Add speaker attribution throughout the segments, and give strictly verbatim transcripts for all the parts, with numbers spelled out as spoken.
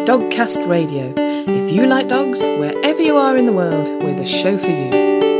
Speaker 1: Dogcast Radio. If you like dogs, wherever you are in the world, we're the show for you.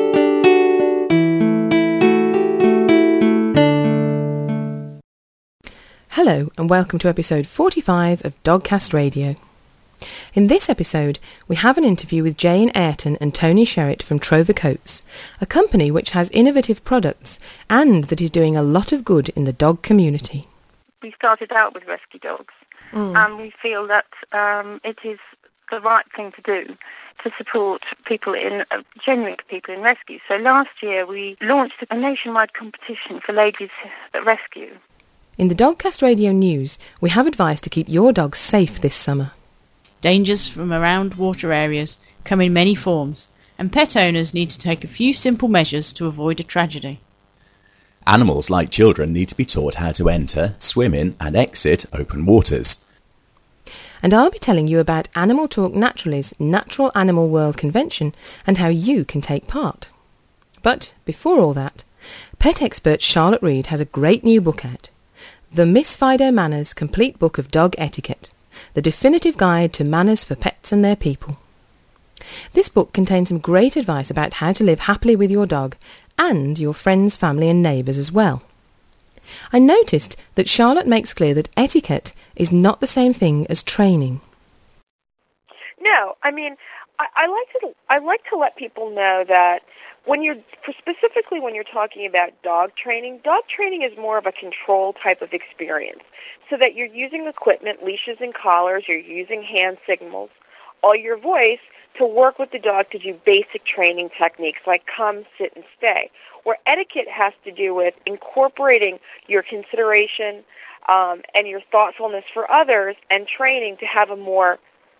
Speaker 1: Hello and welcome to episode forty-five of Dogcast Radio. In this episode, we have an interview with Jane Ayrton and Tony Sherritt from Trover Coats, a company which has innovative products and that is doing a lot of good in the dog community.
Speaker 2: We started out with rescue dogs, mm. and we feel that um, it is the right thing to do to support people in, uh, genuine people in rescue. So last year we launched a nationwide competition for ladies at rescue.
Speaker 1: In the Dogcast Radio News, we have advice to keep your dogs safe this summer.
Speaker 3: Dangers from around water areas come in many forms, and pet owners need to take a few simple measures to avoid a tragedy.
Speaker 4: Animals, like children, need to be taught how to enter, swim in and exit open waters.
Speaker 1: And I'll be telling you about Animal Talk Naturally's Natural Animal World Convention and how you can take part. But before all that, pet expert Charlotte Reed has a great new book out, The Miss Fido Manners Complete Book of Dog Etiquette, the definitive guide to manners for pets and their people. This book contains some great advice about how to live happily with your dog and your friends, family and neighbours as well. I noticed that Charlotte makes clear that etiquette is not the same thing as training.
Speaker 2: No, I mean, I, I like to I like to let people know that when you're specifically when you're talking about dog training, dog training is more of a control type of experience. So that you're using equipment, leashes and collars, you're using hand signals, all your voice to work with the dog to do basic training techniques like come, sit, and stay. Where etiquette has to do with incorporating your consideration um, and your thoughtfulness for others and training to have a more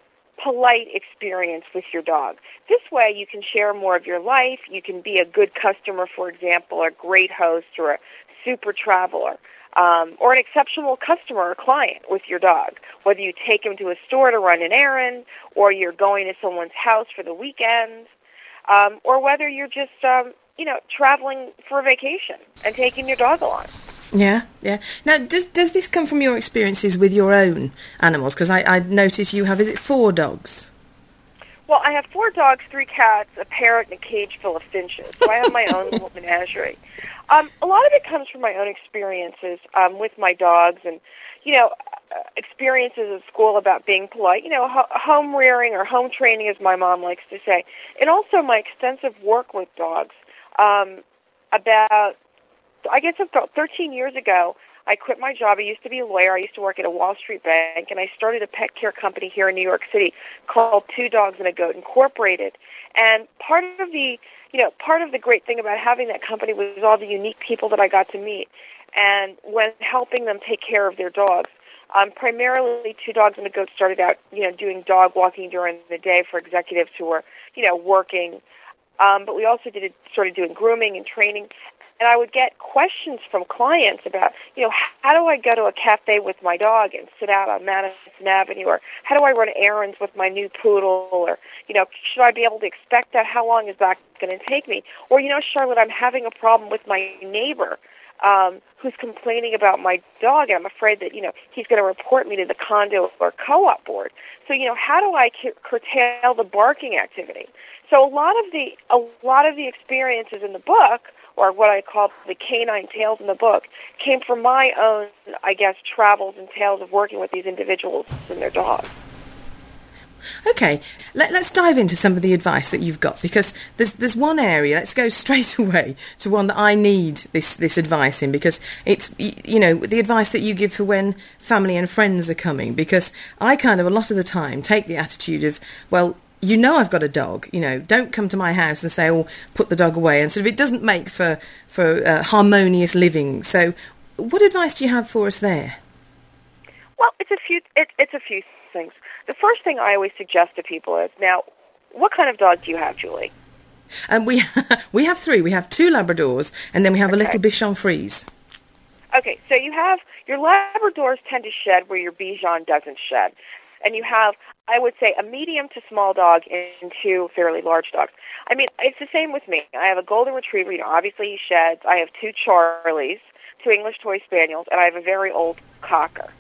Speaker 2: polite experience with your dog. This way you can share more of your life. You can be a good customer, for example, or a great host or a super traveler. Um, or an exceptional customer or client with your dog, whether you take him to a store to run an errand, or you're going to someone's house for the weekend, um, or whether you're just, um, you know, traveling for a vacation and taking your dog along.
Speaker 1: Yeah, yeah. Now, does does this come from your experiences with your own animals? Because I, I notice you have, is it four dogs?
Speaker 2: Well, I have four dogs, three cats, a parrot, and a cage full of finches. So I have my own little menagerie. Um, a lot of it comes from my own experiences um, with my dogs and, you know, uh, experiences at school about being polite, you know, ho- home rearing or home training, as my mom likes to say, and also my extensive work with dogs. Um, about, I guess about thirteen years ago, I quit my job. I used to be a lawyer. I used to work at a Wall Street bank, and I started a pet care company here in New York City called Two Dogs and a Goat Incorporated. And part of the, you know, part of the great thing about having that company was all the unique people that I got to meet, and when helping them take care of their dogs. Um, primarily, Two Dogs and a Goat started out, you know, doing dog walking during the day for executives who were, you know, working. Um, but we also did started doing grooming and training. And I would get questions from clients about, you know, how do I go to a cafe with my dog and sit out on Madison Avenue? Or how do I run errands with my new poodle? Or, you know, should I be able to expect that? How long is that going to take me? Or, you know, Charlotte, I'm having a problem with my neighbor um, who's complaining about my dog, and I'm afraid that, you know, he's going to report me to the condo or co-op board. So, you know, how do I cu- curtail the barking activity? So a lot of the a lot of the experiences in the book, or what I call the canine tales in the book, came from my own, I guess, travels and tales of working with these individuals and their dogs.
Speaker 1: Okay, Let, let's dive into some of the advice that you've got, because there's there's one area, let's go straight away to one that I need this, this advice in, because it's, you know, the advice that you give for when family and friends are coming, because I kind of, a lot of the time, take the attitude of, well, you know I've got a dog, you know, don't come to my house and say, oh, put the dog away, and sort of it doesn't make for, for uh, harmonious living. So what advice do you have for us there?
Speaker 2: Well, it's a few, it, it's a few things. The first thing I always suggest to people is, now, what kind of dog do you have, Julie?
Speaker 1: Um, we, we have three. We have two Labradors, and then we have
Speaker 2: okay.
Speaker 1: a little Bichon Frise.
Speaker 2: Okay, so you have, your Labradors tend to shed where your Bichon doesn't shed. And you have, I would say, a medium to small dog and two fairly large dogs. I mean, it's the same with me. I have a Golden Retriever. You know, obviously he sheds. I have two Charlies, two English Toy Spaniels, and I have a very old Cocker.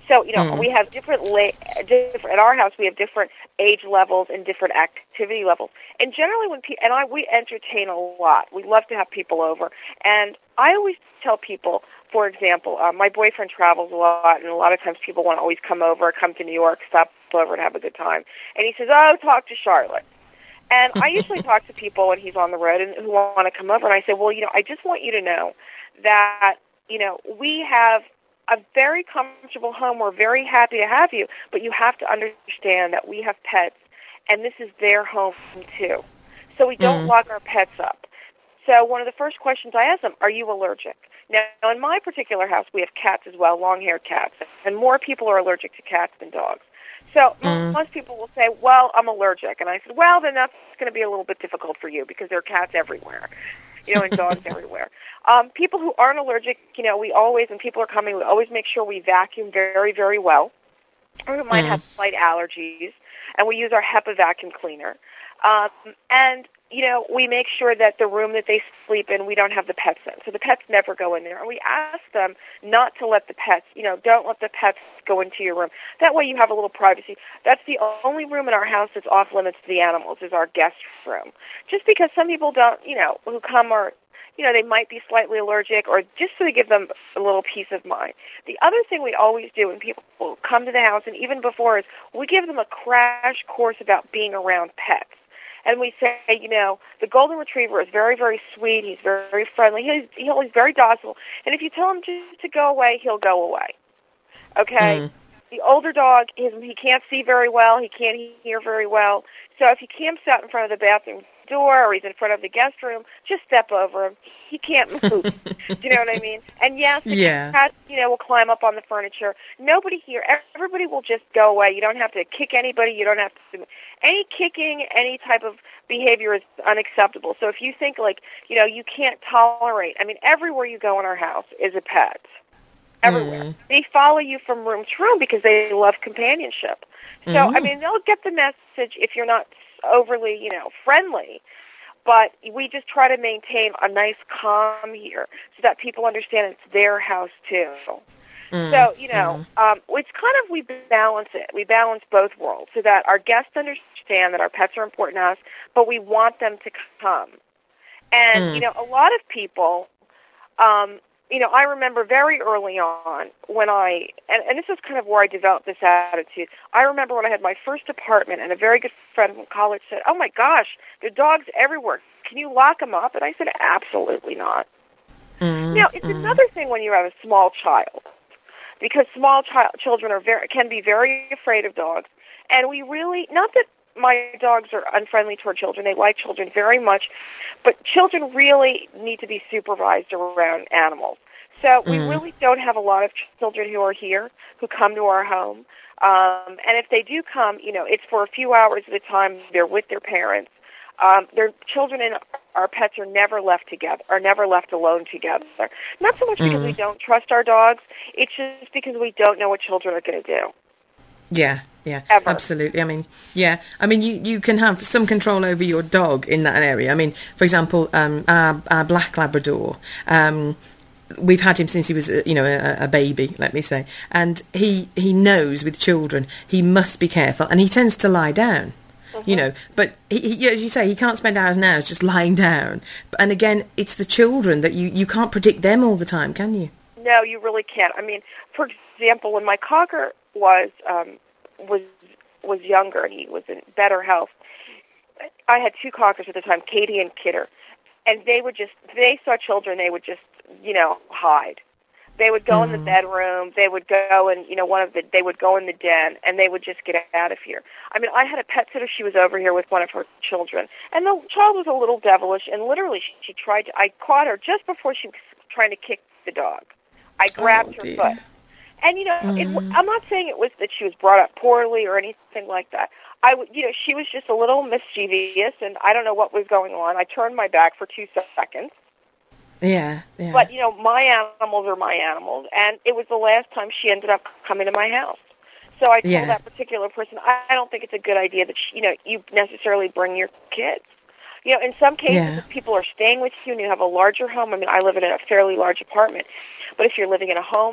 Speaker 2: So, you know,
Speaker 1: Mm.
Speaker 2: we have different, la- different, at our house, we have different age levels and different activity levels. And generally when people, and I, we entertain a lot. We love to have people over. And I always tell people, for example, uh, my boyfriend travels a lot, and a lot of times people want to always come over, come to New York, stop over and have a good time. And he says, oh, talk to Charlotte. And I usually talk to people when he's on the road and who want to come over, and I say, well, you know, I just want you to know that, you know, we have a very comfortable home. We're very happy to have you, but you have to understand that we have pets, and this is their home too. So we don't
Speaker 1: Mm.
Speaker 2: lock our pets up. So one of the first questions I ask them, are you allergic? Now, in my particular house, we have cats as well, long-haired cats, and more people are allergic to cats than dogs. So
Speaker 1: Mm.
Speaker 2: most people will say, well, I'm allergic. And I said, well, then that's going to be a little bit difficult for you because there are cats everywhere, you know, and dogs everywhere. Um, people who aren't allergic, you know, we always, when people are coming, we always make sure we vacuum very, very well. Or we might
Speaker 1: Mm.
Speaker 2: have slight allergies, and we use our HEPA vacuum cleaner. Um, and, you know, we make sure that the room that they sleep in, we don't have the pets in. So the pets never go in there. And we ask them not to let the pets, you know, don't let the pets go into your room. That way you have a little privacy. That's the only room in our house that's off limits to the animals is our guest room. Just because some people don't, you know, who come are, you know, they might be slightly allergic or just to give them a little peace of mind. The other thing we always do when people come to the house and even before is we give them a crash course about being around pets. And we say, you know, the golden retriever is very, very sweet. He's very, very friendly. He's, he's very docile. And if you tell him to, to go away, he'll go away. Okay?
Speaker 1: Mm.
Speaker 2: The older dog, his, he can't see very well. He can't hear very well. So if he camps out in front of the bathroom door or he's in front of the guest room, just step over him. He can't move. Do you know what I mean? And yes, the
Speaker 1: Yeah.
Speaker 2: cat, you know, will climb up on the furniture. Nobody here, everybody will just go away. You don't have to kick anybody. You don't have to, any kicking, any type of behavior is unacceptable. So if you think like, you know, you can't tolerate, I mean, everywhere you go in our house is a pet. Everywhere.
Speaker 1: Mm.
Speaker 2: They follow you from room to room because they love companionship. So,
Speaker 1: Mm.
Speaker 2: I mean, they'll get the message if you're not overly, you know, friendly. But we just try to maintain a nice calm here so that people understand it's their house, too.
Speaker 1: Mm.
Speaker 2: So, you know, um, it's kind of, we balance it. We balance both worlds so that our guests understand that our pets are important to us, but we want them to come. And,
Speaker 1: Mm.
Speaker 2: you know, a lot of people, um, you know, I remember very early on when I, and, and this is kind of where I developed this attitude. I remember when I had my first apartment and a very good friend from college said, oh my gosh, there are dogs everywhere. Can you lock them up? And I said, absolutely not.
Speaker 1: Mm.
Speaker 2: Now, it's
Speaker 1: Mm.
Speaker 2: another thing when you have a small child, because small child children are very can be very afraid of dogs. And we really, not that my dogs are unfriendly toward children. They like children very much. But children really need to be supervised around animals. So we
Speaker 1: Mm.
Speaker 2: really don't have a lot of children who are here, who come to our home. Um, and if they do come, you know, it's for a few hours at a time. They're with their parents. Um, their children and our pets are never left together, are never left alone together. Not so much because
Speaker 1: Mm.
Speaker 2: we don't trust our dogs. It's just because we don't know what children are going to do.
Speaker 1: Yeah, yeah,
Speaker 2: Ever.
Speaker 1: absolutely. I mean, yeah, I mean, you, you can have some control over your dog in that area. I mean, for example, um, our, our black Labrador, um, we've had him since he was, uh, you know, a, a baby, let me say, and he he knows with children he must be careful, and he tends to lie down. You know, but he, he, as you say, he can't spend hours and hours just lying down. And again, it's the children that you, you can't predict them all the time, can you?
Speaker 2: No, you really can't. I mean, for example, when my cocker was um, was was younger and he was in better health, I had two cockers at the time, Katie and Kidder, and they would just, if they saw children, they would just, you know, hide. They would go mm. in the bedroom. They would go and, you know, one of the, they would go in the den, and they would just get out of here. I mean, I had a pet sitter. She was over here with one of her children, and the child was a little devilish, and literally she, she tried to, I caught her just before she was trying to kick the dog. I grabbed
Speaker 1: oh,
Speaker 2: her foot. And, you know,
Speaker 1: mm.
Speaker 2: it, I'm not saying it was that she was brought up poorly or anything like that. I would, you know, she was just a little mischievous, and I don't know what was going on. I turned my back for two seconds.
Speaker 1: Yeah, yeah.
Speaker 2: But, you know, my animals are my animals, and it was the last time she ended up coming to my house. So I told
Speaker 1: yeah.
Speaker 2: that particular person, I don't think it's a good idea that, she, you know, you necessarily bring your kids. You know, in some cases,
Speaker 1: yeah.
Speaker 2: if people are staying with you and you have a larger home, I mean, I live in a fairly large apartment, but if you're living in a home,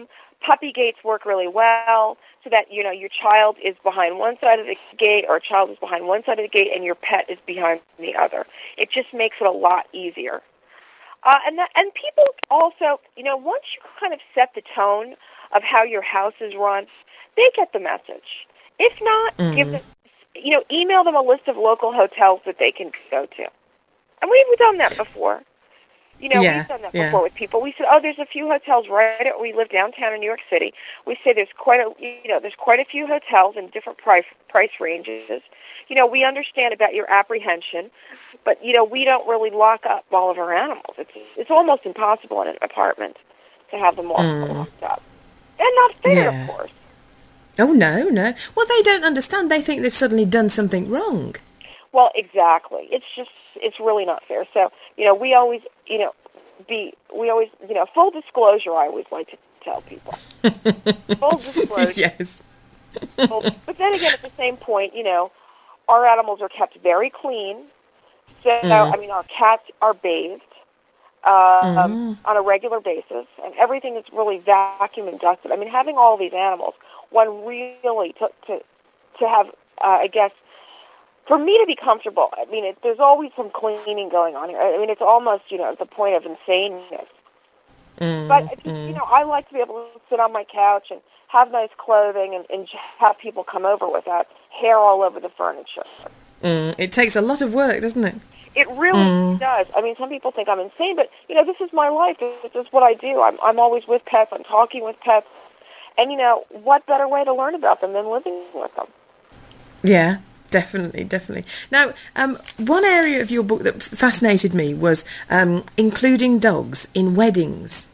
Speaker 2: puppy gates work really well, so that, you know, your child is behind one side of the gate or a child is behind one side of the gate and your pet is behind the other. It just makes it a lot easier. Uh, and that, and people also, you know, once you kind of set the tone of how your house is run, they get the message. If not, mm. give them, you know, email them a list of local hotels that they can go to. And we've done that before. You know,
Speaker 1: yeah,
Speaker 2: we've done that
Speaker 1: yeah.
Speaker 2: before with people. We said, oh, there's a few hotels right at, we live downtown in New York City. We say there's quite a, you know, there's quite a few hotels in different price price ranges. You know, we understand about your apprehension, but, you know, we don't really lock up all of our animals. It's it's almost impossible in an apartment to have them all mm. locked up. And not fair,
Speaker 1: yeah.
Speaker 2: of course.
Speaker 1: Oh, no, no. Well, they don't understand. They think they've suddenly done something wrong.
Speaker 2: Well, exactly. It's just, it's really not fair. So, you know, we always, you know, be, we always, you know, full disclosure, I always like to tell people. Full disclosure.
Speaker 1: Yes.
Speaker 2: Full, but then again, at the same point, you know, our animals are kept very clean. So, mm. I mean, our cats are bathed uh, mm. um, on a regular basis, and everything is really vacuum and dusted. I mean, having all these animals, one really to, to, to have, uh, I guess, for me to be comfortable, I mean, it, there's always some cleaning going on here. I mean, it's almost, you know, the point of insaneness. Mm, but, just, mm. you know, I like to be able to sit on my couch and have nice clothing and, and have people come over without hair all over the furniture.
Speaker 1: Mm, it takes a lot of work, doesn't it?
Speaker 2: It really mm. does. I mean, some people think I'm insane, but, you know, this is my life. This is what I do. I'm, I'm always with pets. I'm talking with pets. And, you know, what better way to learn about them than living with them?
Speaker 1: Yeah. Definitely, definitely. Now, um, one area of your book that fascinated me was um, including dogs in weddings.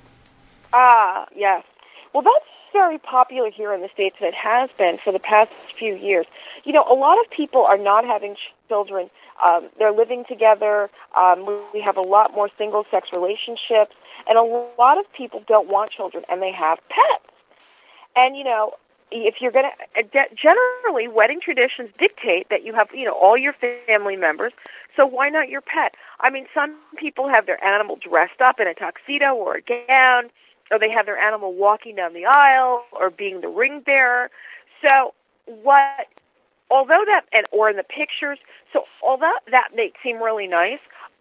Speaker 2: Ah, yes. Well, that's very popular here in the States, and it has been for the past few years. You know, a lot of people are not having children. Um, they're living together. Um, we have a lot more single-sex relationships, and a lot of people don't want children, and they have pets. And, you know, if you're going to, generally, wedding traditions dictate that you have, you know, all your family members, so why not your pet? I mean, some people have their animal dressed up in a tuxedo or a gown, or they have their animal walking down the aisle or being the ring bearer. So what, although that, and or in the pictures, so although that may seem really nice,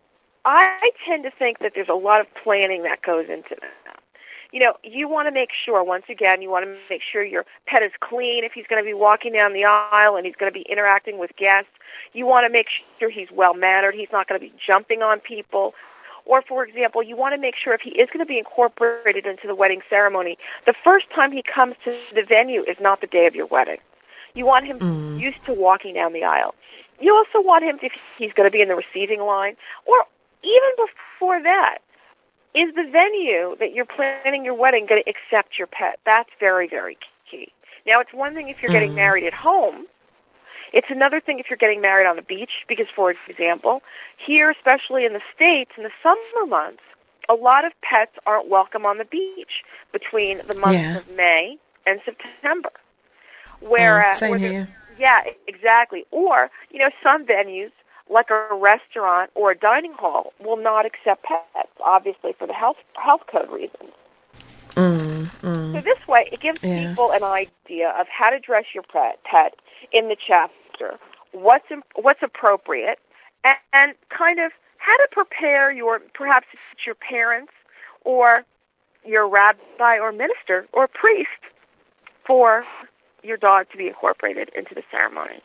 Speaker 2: I tend to think that there's a lot of planning that goes into that. You know, you want to make sure, once again, you want to make sure your pet is clean if he's going to be walking down the aisle and he's going to be interacting with guests. You want to make sure he's well-mannered. He's not going to be jumping on people. Or, for example, you want to make sure if he is going to be incorporated into the wedding ceremony, the first time he comes to the venue is not the day of your wedding. You want him mm. used to walking down the aisle. You also want him, if he's going to be in the receiving line, or even before that, is the venue that you're planning your wedding going to accept your pet? That's very, very key. Now, it's one thing if you're getting mm. married at home. It's another thing if you're getting married on the beach, because, for example, here, especially in the States, in the summer months, a lot of pets aren't welcome on the beach between the months
Speaker 1: yeah.
Speaker 2: of May and September. Whereas,
Speaker 1: mm, same
Speaker 2: where
Speaker 1: here.
Speaker 2: Yeah, exactly. Or, you know, some venues, like a restaurant or a dining hall, will not accept pets, obviously for the health health code reasons.
Speaker 1: Mm, mm.
Speaker 2: So this way, it gives
Speaker 1: yeah.
Speaker 2: people an idea of how to dress your pet, pet in the chapter, what's what's appropriate, and, and kind of how to prepare your, perhaps it's your parents or your rabbi or minister or priest for your dog to be incorporated into the ceremony.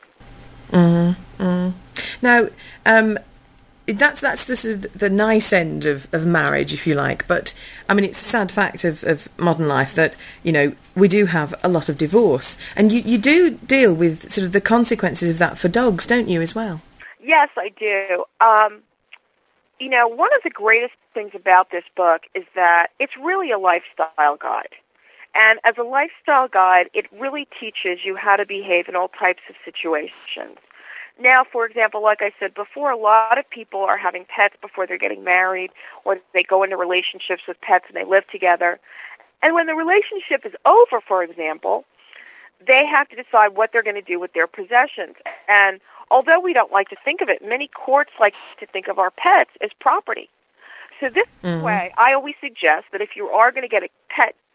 Speaker 1: Mm, mm. Now, um, that's that's the sort of the nice end of, of marriage, if you like. But I mean, it's a sad fact of, of modern life that, you know, we do have a lot of divorce, and you, you do deal with sort of the consequences of that for dogs, don't you, as well?
Speaker 2: Yes, I do. Um, you know, one of the greatest things about this book is that it's really a lifestyle guide. And as a lifestyle guide, it really teaches you how to behave in all types of situations. Now, for example, like I said before, a lot of people are having pets before they're getting married, or they go into relationships with pets and they live together. And when the relationship is over, for example, they have to decide what they're going to do with their possessions. And although we don't like to think of it, many courts like to think of our pets as property. So this mm-hmm. way, I always suggest that if you are going to get a pet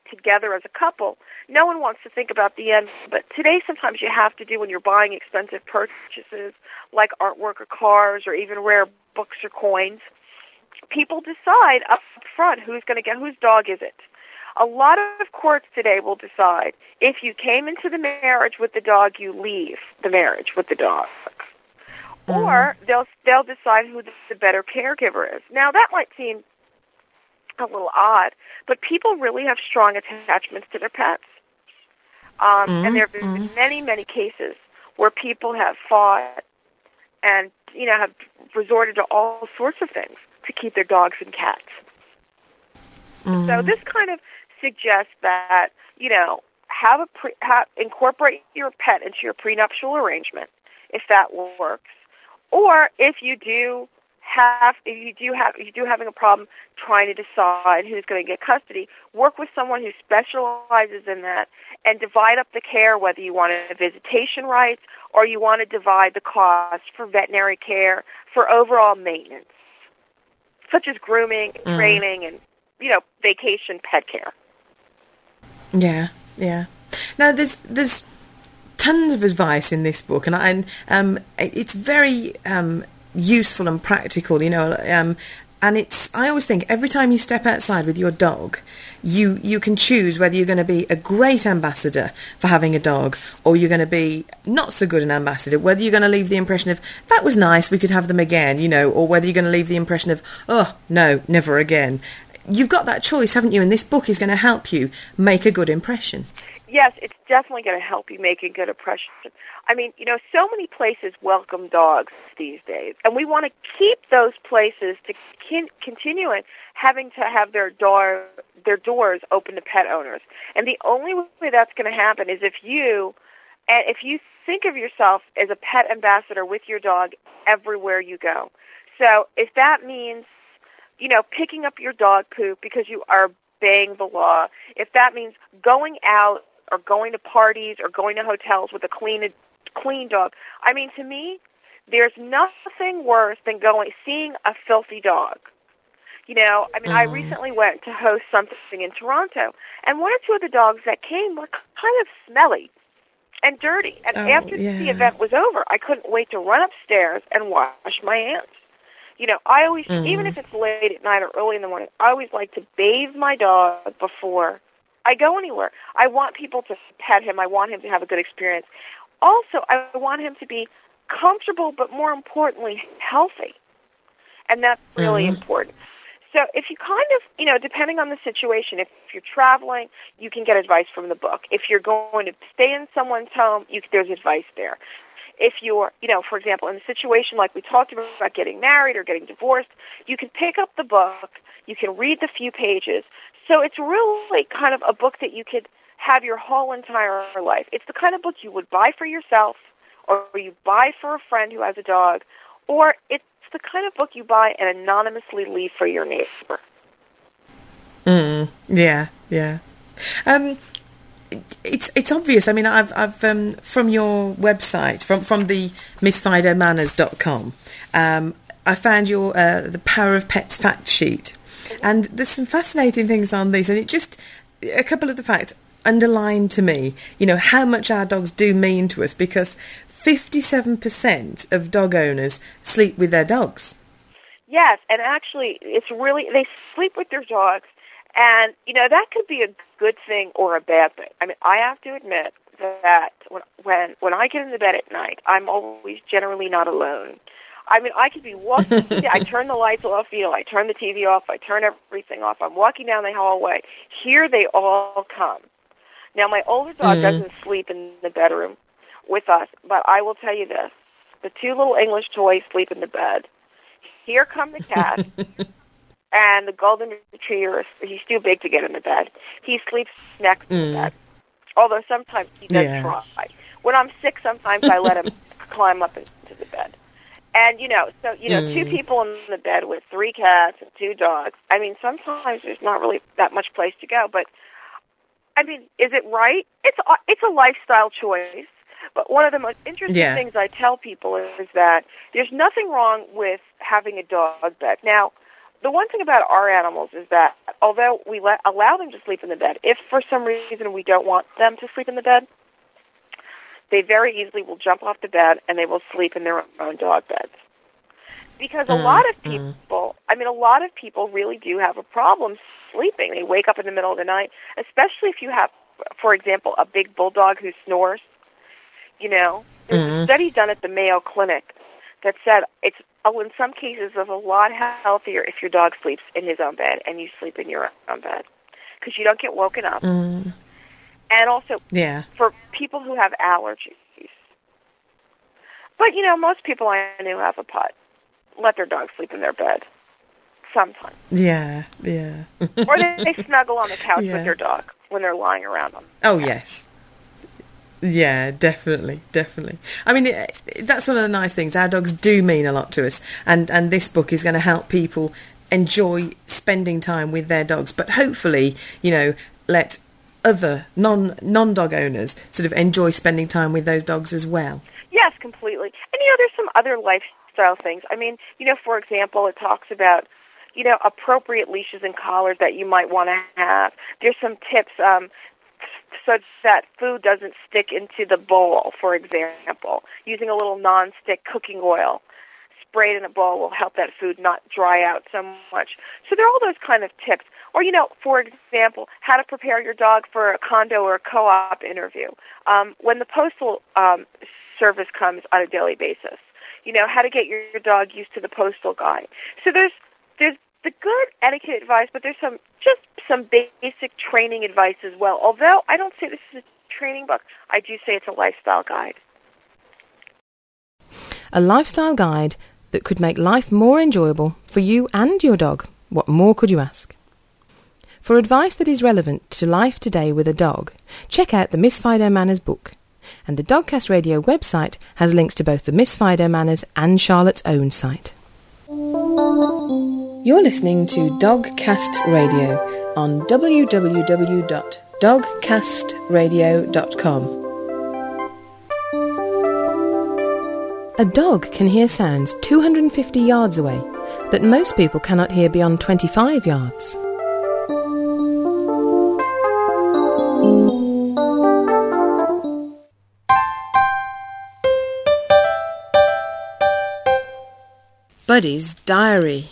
Speaker 2: together as a couple, no one wants to think about the end. But today, sometimes you have to do when you're buying expensive purchases like artwork or cars or even rare books or coins. People decide up front who's going to get, whose dog is it. A lot of courts today will decide if you came into the marriage with the dog, you leave the marriage with the dog. Mm-hmm. Or they'll they'll decide who the, the better caregiver is. Now, that might seem a little odd, but people really have strong attachments to their pets. Um, mm-hmm. And there have been mm-hmm. many, many cases where people have fought and, you know, have resorted to all sorts of things to keep their dogs and cats. Mm-hmm. So this kind of suggests that, you know, have a pre, have, incorporate your pet into your prenuptial arrangement, if that works. Or if you do have, if you do have, if you do having a problem trying to decide who's going to get custody, work with someone who specializes in that and divide up the care, whether you want a visitation rights or you want to divide the cost for veterinary care, for overall maintenance, such as grooming, mm. training, and, you know, vacation pet care.
Speaker 1: Yeah, yeah. Now, there's there's tons of advice in this book, and I, and um, it's very um, useful and practical, you know. Um, and it's I always think every time you step outside with your dog, you you can choose whether you're going to be a great ambassador for having a dog, or you're going to be not so good an ambassador. Whether you're going to leave the impression of that was nice, we could have them again, you know, or whether you're going to leave the impression of oh no, never again. You've got that choice, haven't you? And this book is going to help you make a good impression.
Speaker 2: Yes, it's definitely going to help you make a good impression. I mean, you know, so many places welcome dogs these days, and we want to keep those places to con- continue having to have their door their doors open to pet owners. And the only way that's going to happen is if you, and if you think of yourself as a pet ambassador with your dog everywhere you go. So if that means, you know, picking up your dog poop because you are obeying the law, if that means going out or going to parties or going to hotels with a clean clean dog. I mean, to me, there's nothing worse than going seeing a filthy dog. You know, I mean, mm-hmm. I recently went to host something in Toronto, and one or two of the dogs that came were kind of smelly and dirty. And
Speaker 1: oh,
Speaker 2: after
Speaker 1: yeah.
Speaker 2: the event was over, I couldn't wait to run upstairs and wash my hands. You know, I always, mm-hmm. even if it's late at night or early in the morning, I always like to bathe my dog before I go anywhere. I want people to pet him. I want him to have a good experience. Also, I want him to be comfortable, but more importantly, healthy. And that's really mm-hmm. important. So if you kind of, you know, depending on the situation, if you're traveling, you can get advice from the book. If you're going to stay in someone's home, you, there's advice there. If you're, you know, for example, in a situation like we talked about, about getting married or getting divorced, you can pick up the book, you can read the few pages. So it's really kind of a book that you could have your whole entire life. It's the kind of book you would buy for yourself, or you buy for a friend who has a dog, or it's the kind of book you buy and anonymously leave for your neighbor.
Speaker 1: Mm, yeah, yeah. Um, it's it's obvious. I mean, I've I've um, from your website, from from the miss fido manners dot com, um, I found your uh, the Power of Pets fact sheet, and there's some fascinating things on these, and it just a couple of the facts underline to me, you know, how much our dogs do mean to us, because fifty-seven percent of dog owners sleep with their dogs.
Speaker 2: Yes, and actually, it's really, they sleep with their dogs, and, you know, that could be a good thing or a bad thing. I mean, I have to admit that when when, when I get into bed at night, I'm always generally not alone. I mean, I could be walking, I turn the lights off, you know, I turn the T V off, I turn everything off, I'm walking down the hallway. Here they all come. Now, my older dog mm-hmm. doesn't sleep in the bedroom with us, but I will tell you this. The two little English toys sleep in the bed. Here come the cat, and the golden retriever, he's too big to get in the bed. He sleeps next to mm. the bed, although sometimes he does yeah. try. When I'm sick, sometimes I let him climb up into the bed. And, you know, so, you know, mm. two people in the bed with three cats and two dogs. I mean, sometimes there's not really that much place to go, but I mean, is it right? It's a, it's a lifestyle choice. But one of the most interesting yeah. things I tell people is, is that there's nothing wrong with having a dog bed. Now, the one thing about our animals is that although we let, allow them to sleep in the bed, if for some reason we don't want them to sleep in the bed, they very easily will jump off the bed and they will sleep in their own dog beds. Because a mm, lot of people, mm. I mean, a lot of people really do have a problem sleeping. They wake up in the middle of the night, especially if you have, for example, a big bulldog who snores. You know, there's mm. a study done at the Mayo Clinic that said it's, oh, in some cases, it's a lot healthier if your dog sleeps in his own bed and you sleep in your own bed because you don't get woken up.
Speaker 1: Mm.
Speaker 2: And also,
Speaker 1: yeah.
Speaker 2: for people who have allergies. But, you know, most people I know have a putt. Let their dog sleep in their bed sometimes.
Speaker 1: Yeah, yeah.
Speaker 2: Or they, they snuggle on the couch
Speaker 1: yeah.
Speaker 2: with their dog when they're lying around on the
Speaker 1: Oh,
Speaker 2: couch.
Speaker 1: yes. Yeah, definitely, definitely. I mean, it, it, that's one of the nice things. Our dogs do mean a lot to us. And, and this book is going to help people enjoy spending time with their dogs. But hopefully, you know, let other non, non-dog owners sort of enjoy spending time with those dogs as well.
Speaker 2: Yes, completely. And, you know, there's some other lifestyle things. I mean, you know, for example, it talks about, you know, appropriate leashes and collars that you might want to have. There's some tips um, so that food doesn't stick into the bowl, for example. Using a little non-stick cooking oil sprayed in a bowl will help that food not dry out so much. So there are all those kind of tips. Or, you know, for example, how to prepare your dog for a condo or a co-op interview. Um, when the postal um, service comes on a daily basis. You know, how to get your, your dog used to the postal guy. So there's there's the good etiquette advice, but there's some just some basic training advice as well. Although I don't say this is a training book, I do say it's a lifestyle guide.
Speaker 1: A lifestyle guide that could make life more enjoyable for you and your dog. What more could you ask? For advice that is relevant to life today with a dog, check out the Miss Fido Manners book. And the Dogcast Radio website has links to both the Miss Fido Manners and Charlotte's own site. You're listening to Dogcast Radio on w w w dot dogcast radio dot com. A dog can hear sounds two hundred fifty yards away that most people cannot hear beyond twenty-five yards. Buddy's Diary.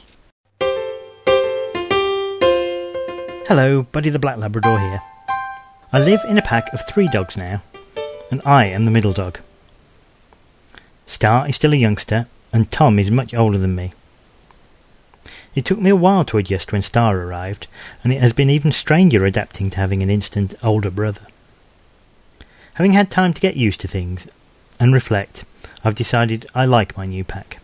Speaker 5: Hello, Buddy the Black Labrador here. I live in a pack of three dogs now, and I am the middle dog. Star is still a youngster, and Tom is much older than me. It took me a while to adjust when Star arrived, and it has been even stranger adapting to having an instant older brother. Having had time to get used to things and reflect, I've decided I like my new pack.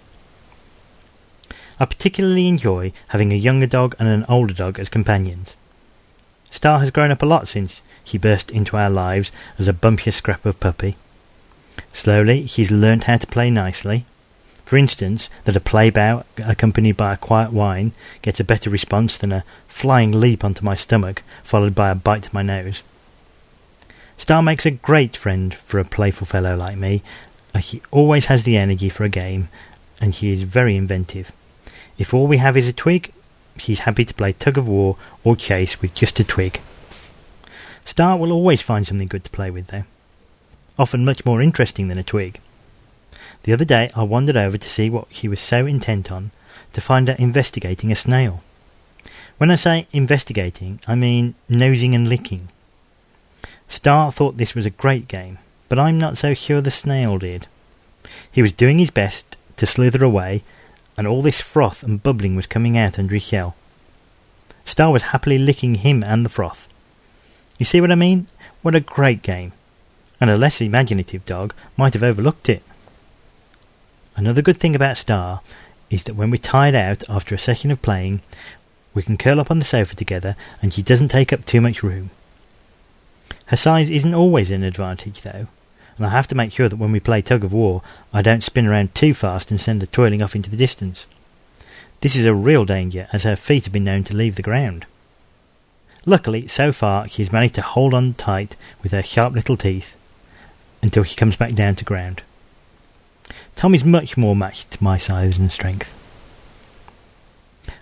Speaker 5: I particularly enjoy having a younger dog and an older dog as companions. Star has grown up a lot since she burst into our lives as a bumptious scrap of puppy. Slowly, she's learned how to play nicely. For instance, that a play bow accompanied by a quiet whine gets a better response than a flying leap onto my stomach followed by a bite to my nose. Star makes a great friend for a playful fellow like me, as she always has the energy for a game, and she is very inventive. If all we have is a twig, she's happy to play tug-of-war or chase with just a twig. Star will always find something good to play with, though. Often much more interesting than a twig. The other day I wandered over to see what she was so intent on, to find her investigating a snail. When I say investigating, I mean nosing and licking. Star thought this was a great game, but I'm not so sure the snail did. He was doing his best to slither away, and all this froth and bubbling was coming out under his shell. Star was happily licking him and the froth. You see what I mean? What a great game. And a less imaginative dog might have overlooked it. Another good thing about Star is that when we're tired out after a session of playing, we can curl up on the sofa together and she doesn't take up too much room. Her size isn't always an advantage, though, and I have to make sure that when we play tug-of-war, I don't spin around too fast and send her twirling off into the distance. This is a real danger, as her feet have been known to leave the ground. Luckily, so far, she has managed to hold on tight with her sharp little teeth until she comes back down to ground. Tom is much more matched to my size and strength.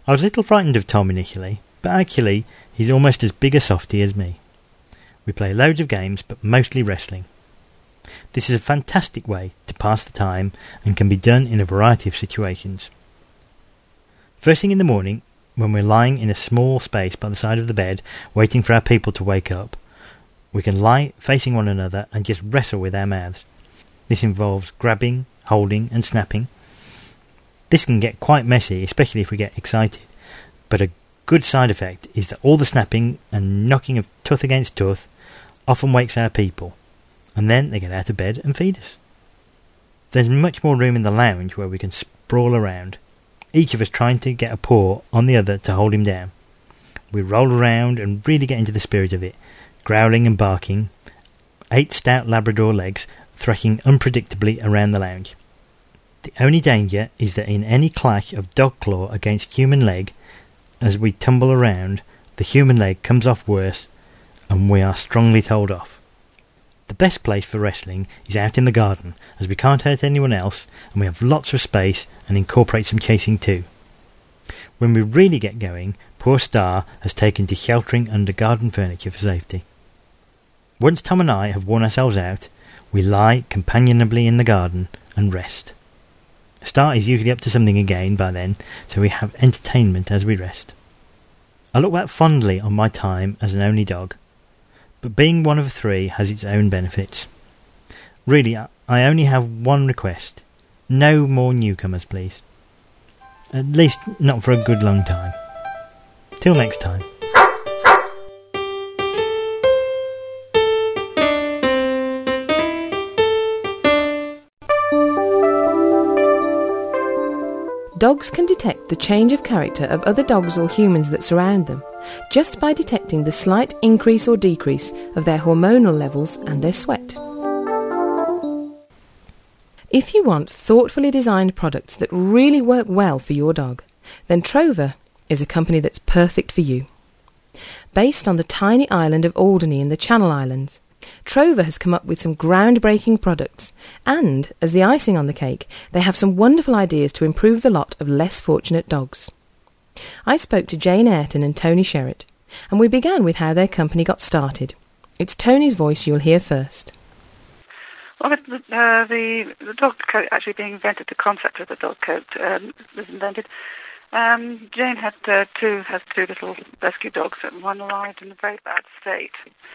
Speaker 5: I was a little frightened of Tom initially, but actually he's almost as big a softie as me. We play loads of games, but mostly wrestling. This is a fantastic way to pass the time and can be done in a variety of situations. First thing in the morning, when we're lying in a small space by the side of the bed, waiting for our people to wake up, we can lie facing one another and just wrestle with our mouths. This involves grabbing, holding and snapping. This can get quite messy, especially if we get excited, but a good side effect is that all the snapping and knocking of tooth against tooth often wakes our people, and then they get out of bed and feed us. There's much more room in the lounge where we can sprawl around, each of us trying to get a paw on the other to hold him down. We roll around and really get into the spirit of it, growling and barking, eight stout Labrador legs thrashing unpredictably around the lounge. The only danger is that in any clash of dog claw against human leg, as we tumble around, the human leg comes off worse, and we are strongly told off. The best place for wrestling is out in the garden, as we can't hurt anyone else, and we have lots of space and incorporate some chasing too. When we really get going, poor Star has taken to sheltering under garden furniture for safety. Once Tom and I have worn ourselves out, we lie companionably in the garden and rest. Star is usually up to something again by then, so we have entertainment as we rest. I look back fondly on my time as an only dog, but being one of three has its own benefits. Really, I only have one request. No more newcomers, please. At least not for a good long time. Till next time.
Speaker 1: Dogs can detect the change of character of other dogs or humans that surround them, just by detecting the slight increase or decrease of their hormonal levels and their sweat. If you want thoughtfully designed products that really work well for your dog, then Trover is a company that's perfect for you. Based on the tiny island of Alderney in the Channel Islands, Trover has come up with some groundbreaking products, and, as the icing on the cake, they have some wonderful ideas to improve the lot of less fortunate dogs. I spoke to Jane Ayrton and Tony Sherritt, and we began with how their company got started. It's Tony's voice you'll hear first.
Speaker 6: Well, the, uh, the, the dog coat actually being invented, the concept of the dog coat um, was invented. Um, Jane had uh, two, has two little rescue dogs, and one arrived in a very bad state.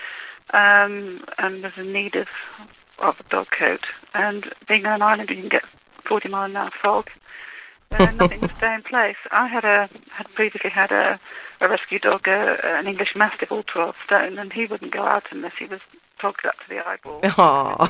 Speaker 6: Um, and was in need of, of a dog coat. And being on an island, you can get forty mile an hour fog. Uh, nothing would stay in place. I had a had previously had a, a rescue dog, uh, an English Mastiff, all twelve stone, and he wouldn't go out unless he was togged up to the eyeball.
Speaker 1: Aww.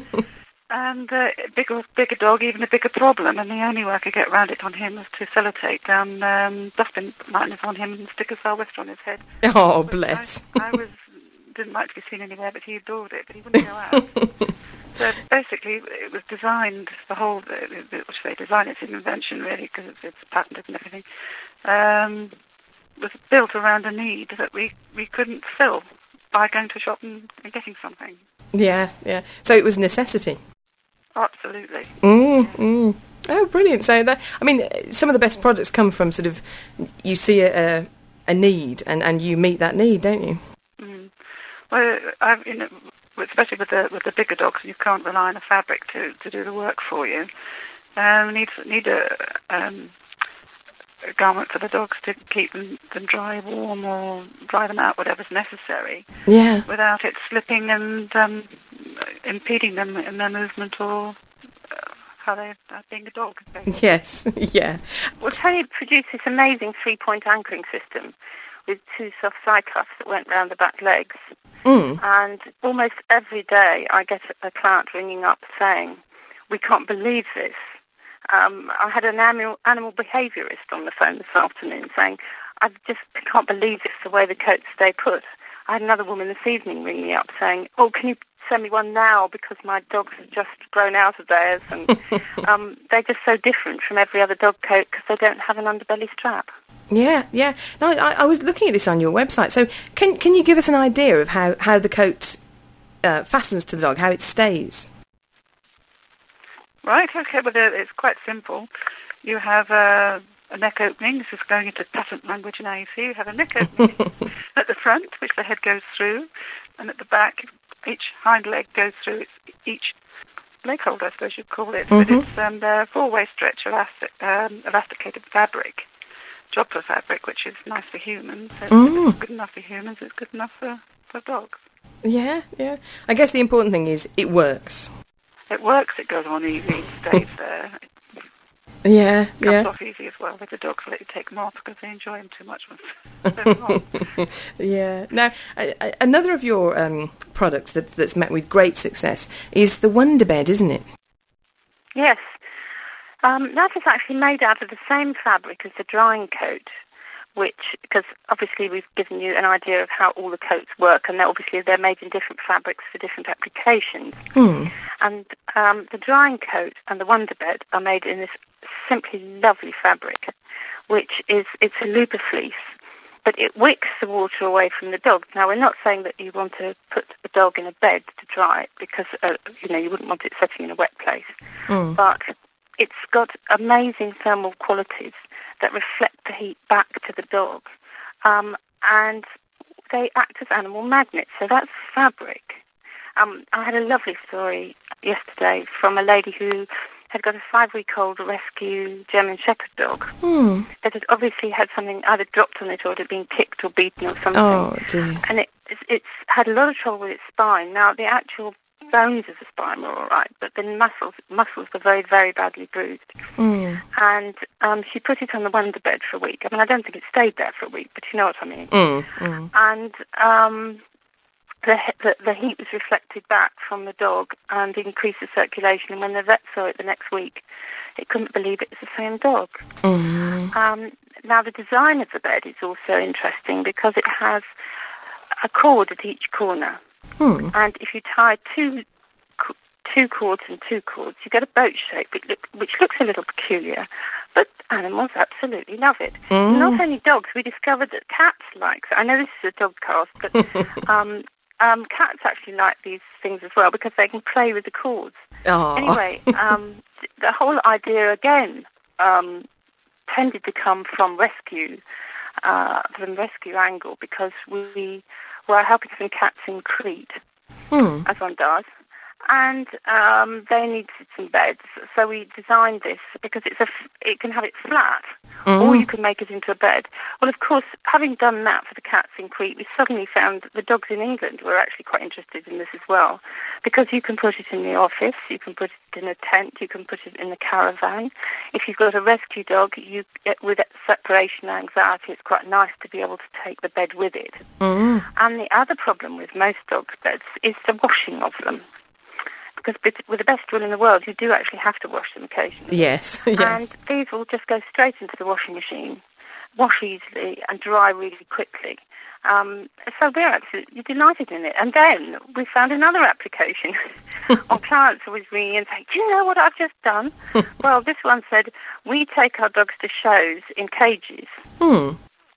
Speaker 6: And uh, bigger, bigger dog, even a bigger problem. And the only way I could get around it on him was to sellotape down um, dustbin liners on him and stick a sou'wester on his head.
Speaker 1: Oh, bless.
Speaker 6: I, I was. Didn't like to be seen anywhere, but he adored it, but he wouldn't go out. So basically, it was designed, the whole, which they designed, it's an invention really, because it's, it's patented and everything, um, was built around a need that we, we couldn't fill by going to a shop and, and getting something.
Speaker 1: Yeah, yeah. So it was necessity.
Speaker 6: Absolutely.
Speaker 1: Mm, mm. Oh, brilliant. So that, I mean, some of the best products come from sort of, you see a, a need and, and you meet that need, don't you?
Speaker 6: Mm. Well, I've, you know, especially with the with the bigger dogs, you can't rely on a fabric to, to do the work for you. Um, need need a, um, a garment for the dogs to keep them, them dry, warm, or dry them out, whatever's necessary.
Speaker 1: Yeah.
Speaker 6: Without it slipping and um, impeding them in their movement or uh, how they're uh, being a dog. Basically.
Speaker 1: Yes. Yeah.
Speaker 7: Well, Tony produced this amazing three-point anchoring system with two soft side cuffs that went round the back legs.
Speaker 1: Mm.
Speaker 7: And almost every day I get a client ringing up saying, we can't believe this. Um, I had an animal, animal behaviourist on the phone this afternoon saying, I just can't believe it's the way the coats stay put. I had another woman this evening ring me up saying, oh, can you send me one now because my dogs have just grown out of theirs. And um, they're just so different from every other dog coat because they don't have an underbelly strap.
Speaker 1: Yeah, yeah. No, I, I was looking at this on your website. So can can you give us an idea of how, how the coat uh, fastens to the dog, how it stays?
Speaker 6: Right, okay, well, it's quite simple. You have a, a neck opening. This is going into patent language now, you see. You have a neck opening at the front, which the head goes through, and at the back, each hind leg goes through its, each leg holder, I suppose you'd call it.
Speaker 1: Mm-hmm.
Speaker 6: But it's um, a four-way stretch elastic, um, elasticated fabric, Jogler fabric, which is nice for humans. So
Speaker 1: Mm.
Speaker 6: it's good enough for humans, it's good enough for, for dogs.
Speaker 1: Yeah, yeah. I guess the important thing is it works.
Speaker 6: It works, it goes on easy, it stays there.
Speaker 1: Yeah,
Speaker 6: It comes
Speaker 1: yeah.
Speaker 6: off easy as well. The dogs let you take them off because they enjoy them too much once they're on.
Speaker 1: Yeah. Now, a- a- another of your um, products that, that's met with great success is the Wonder Bed, isn't it?
Speaker 7: Yes. Um, that is actually made out of the same fabric as the drying coat, which, because obviously we've given you an idea of how all the coats work, and they're obviously they're made in different fabrics for different applications.
Speaker 1: Hmm.
Speaker 7: And um, the drying coat and the Wonder Bed are made in this simply lovely fabric, which is, it's a Luba fleece, but it wicks the water away from the dog. Now, we're not saying that you want to put the dog in a bed to dry it, because, uh, you know, you wouldn't want it sitting in a wet place.
Speaker 1: Mm.
Speaker 7: But it's got amazing thermal qualities that reflect the heat back to the dog. Um, and they act as animal magnets, so that's fabric. Um, I had a lovely story yesterday from a lady who had got a five-week-old rescue German Shepherd dog
Speaker 1: Hmm.
Speaker 7: that had obviously had something either dropped on it or it had been kicked or beaten or something.
Speaker 1: Oh, dear.
Speaker 7: And it, it's, it's had a lot of trouble with its spine. Now, the actual bones of the spine were all right, but the muscles muscles were very, very badly bruised.
Speaker 1: Hmm.
Speaker 7: And um, she put it on the Wonder Bed for a week. I mean, I don't think it stayed there for a week, but you know what I mean.
Speaker 1: Mm. Mm.
Speaker 7: And um, the, the the heat was reflected back from the dog and increased the circulation. And when the vet saw it the next week, it couldn't believe it was the same dog.
Speaker 1: Mm.
Speaker 7: Um, now, the design of the bed is also interesting because it has a cord at each corner.
Speaker 1: Hmm.
Speaker 7: And if you tie two co- two cords and two cords, you get a boat shape, which, look, which looks a little peculiar, but animals absolutely love it.
Speaker 1: Mm.
Speaker 7: Not only dogs, we discovered that cats like it. I know this is a dog cast, but um, um, cats actually like these things as well because they can play with the cords.
Speaker 1: Oh.
Speaker 7: Anyway, um, th- the whole idea again um, tended to come from rescue, uh, from rescue angle, because we were helping some cats in Crete,
Speaker 1: Hmm.
Speaker 7: as one does, and um, they needed some beds. So we designed this because it's a f- it can have it flat,
Speaker 1: Mm.
Speaker 7: or you can make it into a bed. Well, of course, having done that for the cats in Crete, we suddenly found that the dogs in England were actually quite interested in this as well, because you can put it in the office, you can put it in a tent, you can put it in the caravan. If you've got a rescue dog, you with separation anxiety, it's quite nice to be able to take the bed with it.
Speaker 1: Mm.
Speaker 7: And the other problem with most dog beds is the washing of them. Because with the best will in the world, you do actually have to wash them occasionally.
Speaker 1: Yes, yes.
Speaker 7: And these will just go straight into the washing machine, wash easily and dry really quickly. Um, so we're absolutely delighted in it. And then we found another application. Our clients always ring and say, do you know what I've just done? Well, this one said, we take our dogs to shows in cages.
Speaker 1: Hmm.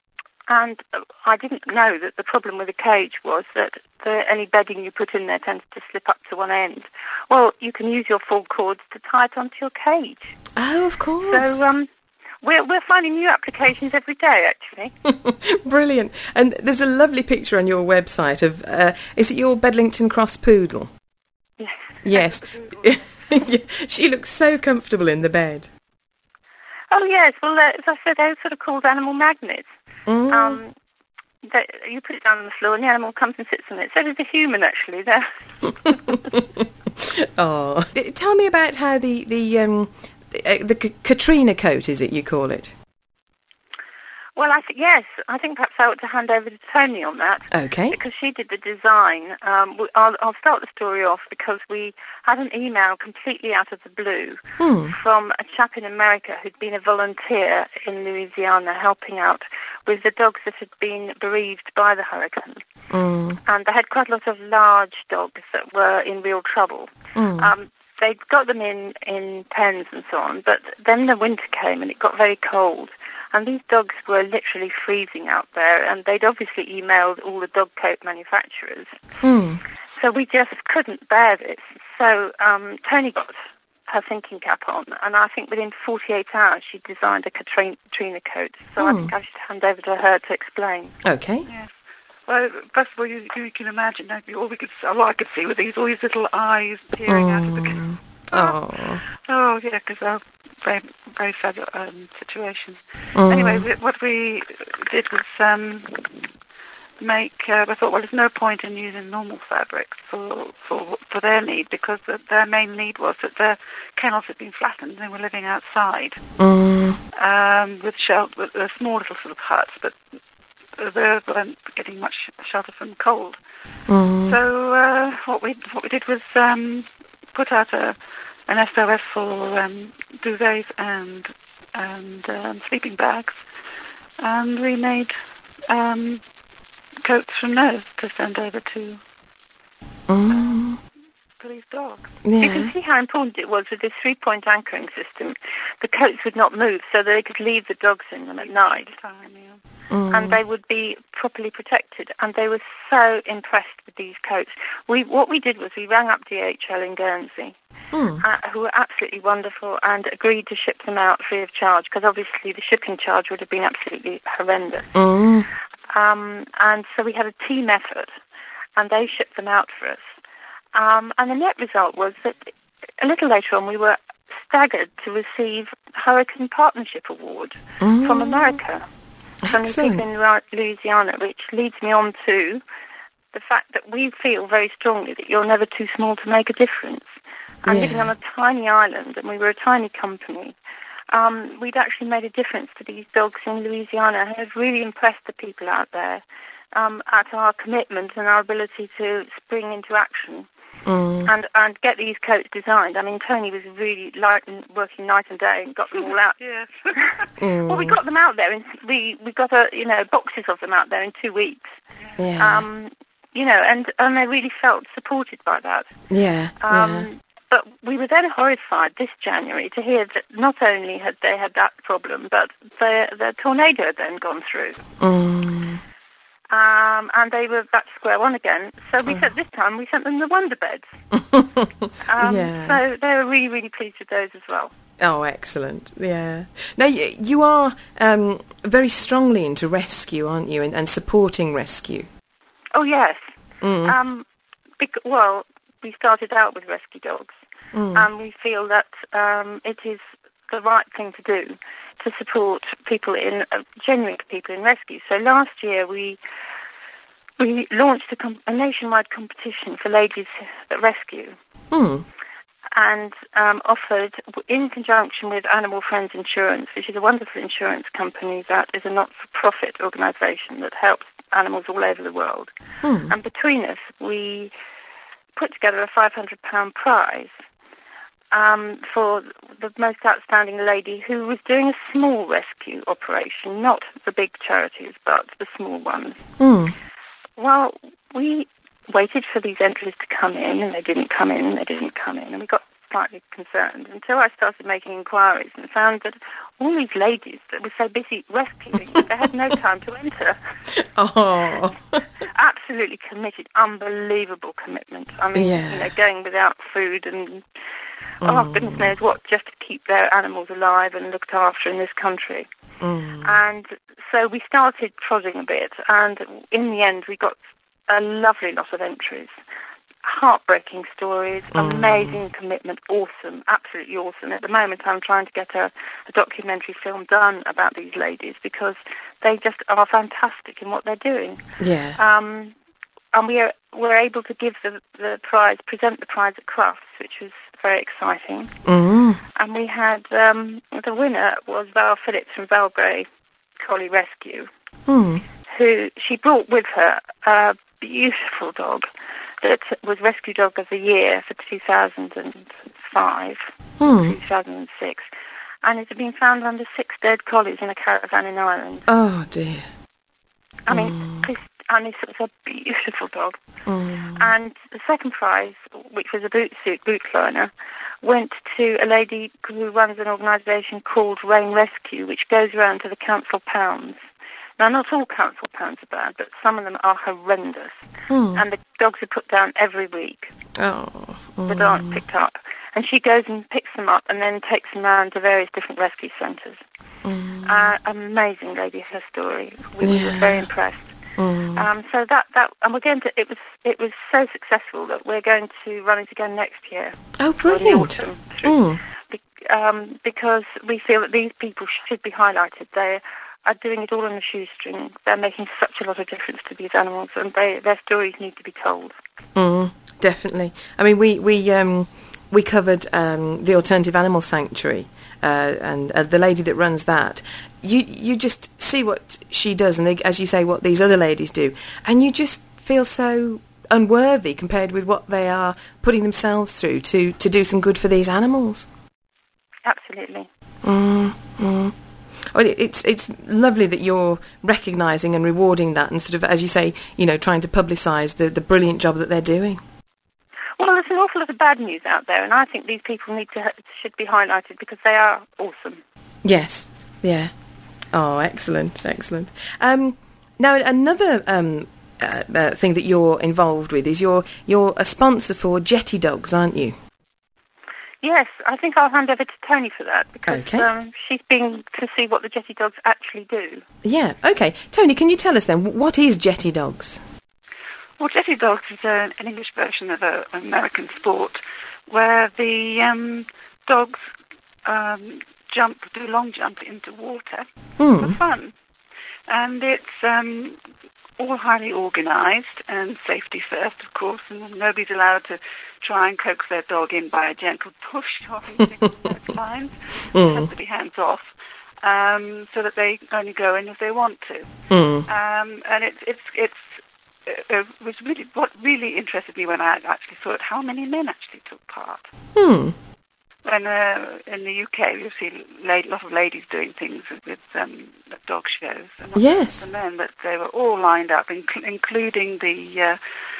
Speaker 7: And I didn't know that the problem with the cage was that the, any bedding you put in there tends to slip up to one end. Well, you can use your full cords to tie it onto your cage.
Speaker 1: Oh, of course.
Speaker 7: So um, we're, we're finding new applications every day, actually.
Speaker 1: Brilliant. And there's a lovely picture on your website of, uh, is it your Bedlington Cross Poodle?
Speaker 7: Yes.
Speaker 1: Yes. She looks so comfortable in the bed.
Speaker 7: Oh, yes. Well, uh, as I said, they're sort of called animal magnets.
Speaker 1: Mm.
Speaker 7: Um, they, you put it down on the floor and the animal comes and sits on it. So does the human, actually. They're
Speaker 1: Oh, tell me about how the the um the, uh, the K- Katrina coat, is it you call it?
Speaker 7: Well, I think yes. I think perhaps I ought to hand over to Tony on that.
Speaker 1: Okay.
Speaker 7: Because she did the design. Um, we, I'll, I'll start the story off because we had an email completely out of the blue
Speaker 1: Hmm.
Speaker 7: from a chap in America who'd been a volunteer in Louisiana helping out with the dogs that had been bereaved by the hurricane.
Speaker 1: Mm.
Speaker 7: And they had quite a lot of large dogs that were in real trouble.
Speaker 1: Mm.
Speaker 7: Um, they'd got them in, in pens and so on, but then the winter came and it got very cold. And these dogs were literally freezing out there, and they'd obviously emailed all the dog coat manufacturers.
Speaker 1: Mm.
Speaker 7: So we just couldn't bear this. So um, Tony got her thinking cap on, and I think within forty-eight hours she designed a Katrina, Katrina coat. So
Speaker 1: Hmm.
Speaker 7: I think I should hand over to her to explain.
Speaker 1: Okay.
Speaker 6: Yes. Well, first of all, you, you can imagine, don't you? All we could, all I could see were these all these little eyes peering out of the.
Speaker 1: Mm. Oh.
Speaker 6: Oh yeah, because uh, very very sad um, situation.
Speaker 1: Mm.
Speaker 6: Anyway, we, what we did was um, make. Uh, I thought, well, there's no point in using normal fabrics for for for their need, because the, their main need was that their kennels had been flattened and they were living outside
Speaker 1: Mm.
Speaker 6: um, with shelter, with uh, small little sort of huts, but they weren't getting much shelter from cold.
Speaker 1: Mm.
Speaker 6: So uh, what we what we did was um, put out a an S O S for um, duvets and and um, sleeping bags, and we made um, coats from those to send over to
Speaker 1: Mm.
Speaker 6: for these dogs.
Speaker 7: You
Speaker 1: Yeah.
Speaker 7: can see how important it was with this three-point anchoring system. The coats would not move, so they could leave the dogs in them at night,
Speaker 6: Time, yeah.
Speaker 1: Mm.
Speaker 7: and they would be properly protected. And they were so impressed with these coats. We what we did was we rang up D H L in Guernsey,
Speaker 1: Mm.
Speaker 7: uh, who were absolutely wonderful, and agreed to ship them out free of charge, because obviously the shipping charge would have been absolutely horrendous.
Speaker 1: Mm.
Speaker 7: Um, and so we had a team effort, and they shipped them out for us. Um, and the net result was that a little later on we were staggered to receive Hurricane Partnership Award
Speaker 1: Mm.
Speaker 7: from America, from the
Speaker 1: Excellent.
Speaker 7: people in Lu- Louisiana, which leads me on to the fact that we feel very strongly that you're never too small to make a difference. And living
Speaker 1: Yeah.
Speaker 7: on a tiny island, and we were a tiny company, um, we'd actually made a difference to these dogs in Louisiana, and have really impressed the people out there um, at our commitment and our ability to spring into action
Speaker 1: Mm.
Speaker 7: and, and get these coats designed. I mean, Tony was really light and working night and day and got them all out.
Speaker 6: Yes.
Speaker 1: Mm.
Speaker 7: Well, we got them out there, and we we got a you know boxes of them out there in two weeks.
Speaker 1: Yeah.
Speaker 7: Um, you know, and and they really felt supported by that.
Speaker 1: yeah.
Speaker 7: Um, But we were then horrified this January to hear that not only had they had that problem, but the the tornado had then gone through,
Speaker 1: yeah. Mm.
Speaker 7: um, and they were back to square one again. So we said this time we sent them the Wonder Beds. Um,
Speaker 1: Yeah.
Speaker 7: So they were really really pleased with those as well.
Speaker 1: Oh, excellent. Yeah. Now, you, you are um, very strongly into rescue, aren't you, and, and supporting rescue.
Speaker 7: Oh yes.
Speaker 1: Mm.
Speaker 7: Um, bec- well, we started out with rescue dogs,
Speaker 1: Mm.
Speaker 7: and we feel that um, it is the right thing to do to support people in uh, genuine people in rescue. So last year we we launched a, com- a nationwide competition for ladies at rescue,
Speaker 1: Mm.
Speaker 7: and um, offered, in conjunction with Animal Friends Insurance, which is a wonderful insurance company that is a not-for-profit organisation that helps animals all over the world.
Speaker 1: Mm.
Speaker 7: And between us, we put together a five hundred pounds prize um, for the most outstanding lady who was doing a small rescue operation, not the big charities, but the small ones.
Speaker 1: Mm.
Speaker 7: Well, we waited for these entries to come in, and they didn't come in, they didn't come in, and we got slightly concerned until I started making inquiries and found that all these ladies that were so busy rescuing, they had no time to enter.
Speaker 1: Oh.
Speaker 7: Absolutely committed, unbelievable commitment. I mean,
Speaker 1: Yeah.
Speaker 7: you know, going without food and, oh,
Speaker 1: Mm.
Speaker 7: goodness knows what, just to keep their animals alive and looked after in this country.
Speaker 1: Mm.
Speaker 7: And so we started prodding a bit, and in the end we got a lovely lot of entries. Heartbreaking stories,
Speaker 1: Mm.
Speaker 7: amazing commitment, awesome, absolutely awesome. At the moment I'm trying to get a, a documentary film done about these ladies, because they just are fantastic in what they're doing.
Speaker 1: Yeah.
Speaker 7: Um, and we are, were able to give the, the prize, present the prize at Crufts, which was very exciting.
Speaker 1: Mm.
Speaker 7: And we had, um, the winner was Val Phillips from Val Grey Collie Rescue,
Speaker 1: Mm.
Speaker 7: who she brought with her a beautiful dog that was Rescue Dog of the Year for two thousand five,
Speaker 1: Mm.
Speaker 7: two thousand six, and it had been found under six dead collies in a caravan in Ireland.
Speaker 1: Oh, dear.
Speaker 7: I mean, this, and this was a beautiful dog.
Speaker 1: Mm.
Speaker 7: And the second prize, which was a boot suit boot liner, went to a lady who runs an organisation called Rain Rescue, which goes around to the council pounds. Now, not all council pounds are bad, but some of them are horrendous.
Speaker 1: Mm.
Speaker 7: And the dogs are put down every week.
Speaker 1: Oh.
Speaker 7: That
Speaker 1: Mm.
Speaker 7: aren't picked up. and she goes and picks them up and then takes them around to various different rescue centres. Mm. Uh, amazing lady, her story. We yeah. were very impressed. Mm. Um, so that, that and we're going to. It was it was so successful that we're going to run it again next year.
Speaker 1: Oh, brilliant!
Speaker 7: In the autumn, mm. be, um, because we feel that these people should be highlighted. They are doing it all on a shoestring. They're making such a lot of difference to these animals, and they, their stories need to be told.
Speaker 1: Mm, definitely. I mean, we we um, we covered um, the Alternative Animal Sanctuary, uh, and uh, the lady that runs that. You you just see what she does, and they, as you say, what these other ladies do, and you just feel so unworthy compared with what they are putting themselves through to, to do some good for these animals.
Speaker 7: Absolutely.
Speaker 1: Mm, mm. Well, it, it's it's lovely that you're recognising and rewarding that, and sort of, as you say, you know, trying to publicise the, the brilliant job that they're doing.
Speaker 7: Well, there's an awful lot of bad news out there, and I think these people need to should be highlighted because they are awesome.
Speaker 1: Yes. Yeah. Oh, excellent, excellent. Um, now, another um, uh, uh, thing that you're involved with is you're you're a sponsor for Jetty Dogs, aren't you?
Speaker 7: Yes, I think I'll hand over to Tony for that because
Speaker 1: okay.
Speaker 7: um, she's been to see what the Jetty Dogs actually do.
Speaker 1: Yeah, okay. Tony, can you tell us then, what is Jetty Dogs?
Speaker 6: Well, Jetty Dogs is a, an English version of a, an American sport where the um, dogs... Um, jump, do long jump into water mm. for fun. And it's um, all highly organised and safety first, of course, and nobody's allowed to try and coax their dog in by a gentle push or anything along those lines. Mm. It has to be hands off, um, so that they only go in if they want to. Mm. Um, and it's it's it's it was really what really interested me when I actually saw it, how many men actually took part.
Speaker 1: Hmm.
Speaker 6: When uh, in the U K, you see a lot of ladies doing things with um, dog shows. And
Speaker 1: yes.
Speaker 6: The men, but they were all lined up, inc- including the uh,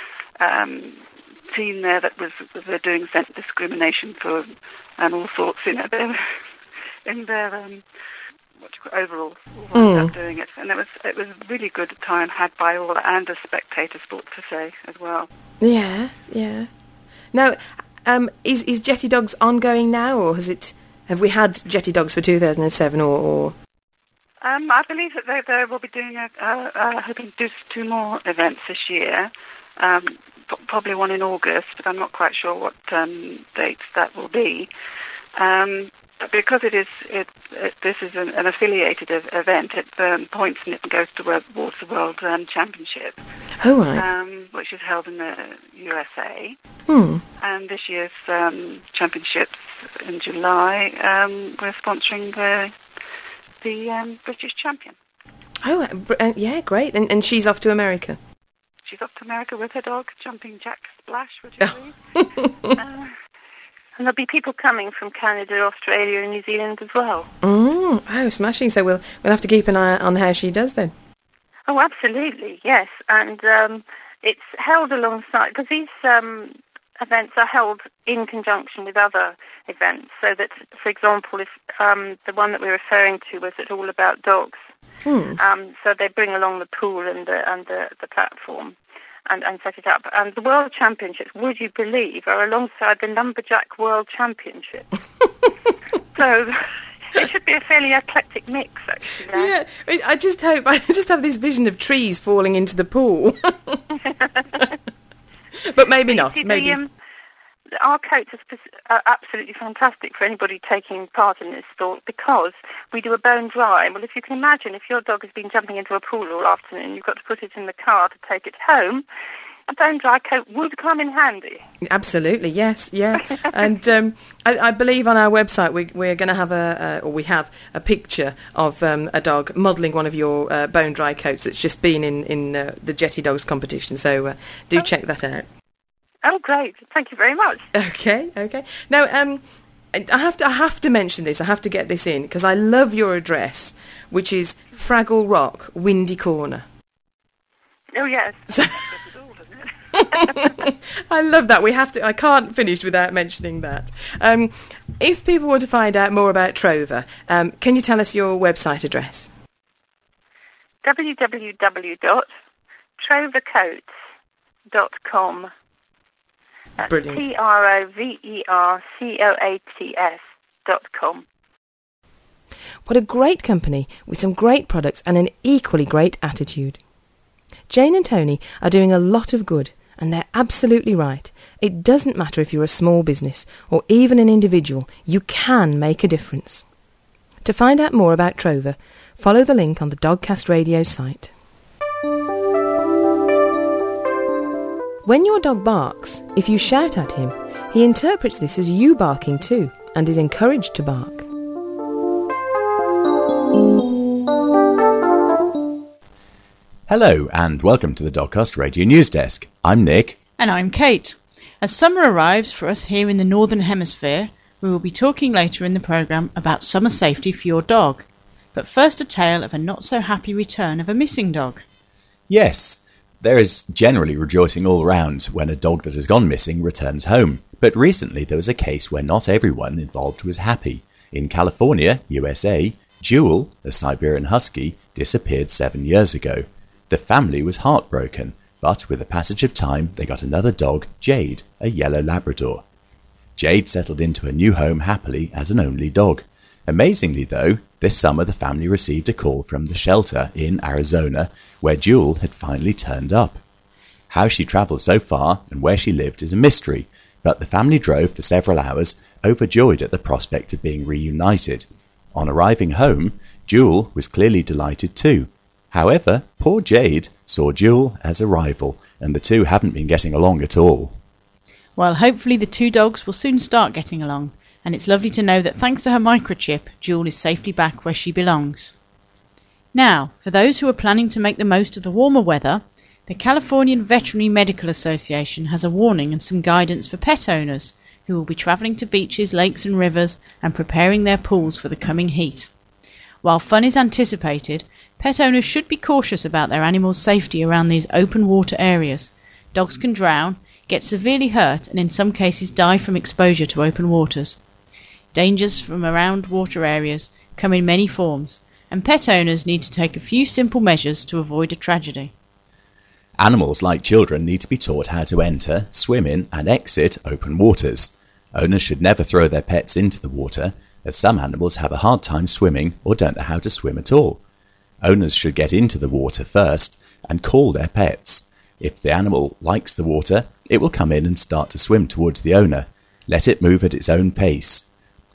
Speaker 6: um, team there that was they're doing scent discrimination for and all sorts. You know, they were in their um, what do you call overalls, all lined mm. up doing it, and it was it was a really good time had by all, and a spectator sport per se as well.
Speaker 1: Yeah, yeah. Now. Um, is is Jetty Dogs ongoing now, or has it? Have we had Jetty Dogs for two thousand seven, or? or?
Speaker 6: Um, I believe that they, they will be doing a, uh, uh, hoping to do two more events this year. Um, p- probably one in August, but I'm not quite sure what um, dates that will be. Um, but because it is, it, it this is an, an affiliated ev- event. It um, points and it goes towards the World um, Championship.
Speaker 1: Oh, right.
Speaker 6: Um, which is held in the U S A.
Speaker 1: Hmm.
Speaker 6: And this year's um, championships in July, um, we're sponsoring the the um, British champion.
Speaker 1: Oh, uh, yeah, great. And and she's off to America?
Speaker 6: She's off to America with her dog, Jumping Jack Splash, would you believe? uh,
Speaker 7: and there'll be people coming from Canada, Australia and New Zealand as well.
Speaker 1: Mm, oh, smashing. So we'll, we'll have to keep an eye on how she does then.
Speaker 7: Oh, absolutely, yes. And um, it's held alongside, because these um, events are held in conjunction with other events, so that, for example, if um, the one that we're referring to was at All About Dogs, hmm. um, so they bring along the pool and the, and the, the platform and, and set it up. And the World Championships, would you believe, are alongside the Lumberjack World Championship. So... It should be a fairly eclectic mix, actually.
Speaker 1: Yeah, I just hope, I just have this vision of trees falling into the pool. But maybe not,
Speaker 7: See,
Speaker 1: maybe.
Speaker 7: The, um, our coats are absolutely fantastic for anybody taking part in this sport because we do a bone dry. Well, if you can imagine, if your dog has been jumping into a pool all afternoon, you've got to put it in the car to take it home, a bone dry coat would come in handy.
Speaker 1: Absolutely, yes, yeah. And um, I, I believe on our website we, we're going to have a, uh, or we have a picture of um, a dog modelling one of your uh, bone dry coats that's just been in, in uh, the Jetty Dogs competition. So uh, do oh. check that out.
Speaker 7: Oh, great! Thank you very much.
Speaker 1: Okay, okay. Now, um, I have to I have to mention this. I have to get this in because I love your address, which is Fraggle Rock, Windy Corner.
Speaker 7: Oh yes.
Speaker 1: I love that. We have to. I can't finish without mentioning that. Um, if people want to find out more about Trover, um, can you tell us your website address?
Speaker 7: w w w dot trover coats dot com.
Speaker 6: That's
Speaker 1: Brilliant.
Speaker 6: T R O V E R C O A T S dot com.
Speaker 1: What a great company with some great products and an equally great attitude. Jane and Tony are doing a lot of good, and they're absolutely right. It doesn't matter if you're a small business or even an individual, you can make a difference. To find out more about Trover, follow the link on the Dogcast Radio site. When your dog barks, if you shout at him, he interprets this as you barking too, and is encouraged to bark.
Speaker 4: Hello and welcome to the Dogcast Radio News Desk. I'm Nick.
Speaker 3: And I'm Kate. As summer arrives for us here in the Northern Hemisphere, we will be talking later in the programme about summer safety for your dog. But first a tale of a not-so-happy return of a missing dog.
Speaker 4: Yes, there is generally rejoicing all round when a dog that has gone missing returns home. But recently there was a case where not everyone involved was happy. In California, U S A, Jewel, a Siberian Husky, disappeared seven years ago. The family was heartbroken, but with the passage of time they got another dog, Jade, a yellow Labrador. Jade settled into a new home happily as an only dog. Amazingly though, this summer the family received a call from the shelter in Arizona where Jewel had finally turned up. How she travelled so far and where she lived is a mystery, but the family drove for several hours, overjoyed at the prospect of being reunited. On arriving home, Jewel was clearly delighted too. However, poor Jade saw Jewel as a rival, and the two haven't been getting along at all.
Speaker 3: Well, hopefully the two dogs will soon start getting along, and it's lovely to know that thanks to her microchip, Jewel is safely back where she belongs. Now, for those who are planning to make the most of the warmer weather, the Californian Veterinary Medical Association has a warning and some guidance for pet owners who will be travelling to beaches, lakes and rivers and preparing their pools for the coming heat. While fun is anticipated, pet owners should be cautious about their animals' safety around these open water areas. Dogs can drown, get severely hurt and in some cases die from exposure to open waters. Dangers from around water areas come in many forms, and pet owners need to take a few simple measures to avoid a tragedy.
Speaker 4: Animals, like children, need to be taught how to enter, swim in and exit open waters. Owners should never throw their pets into the water, as some animals have a hard time swimming or don't know how to swim at all. Owners should get into the water first and call their pets. If the animal likes the water, it will come in and start to swim towards the owner. Let it move at its own pace.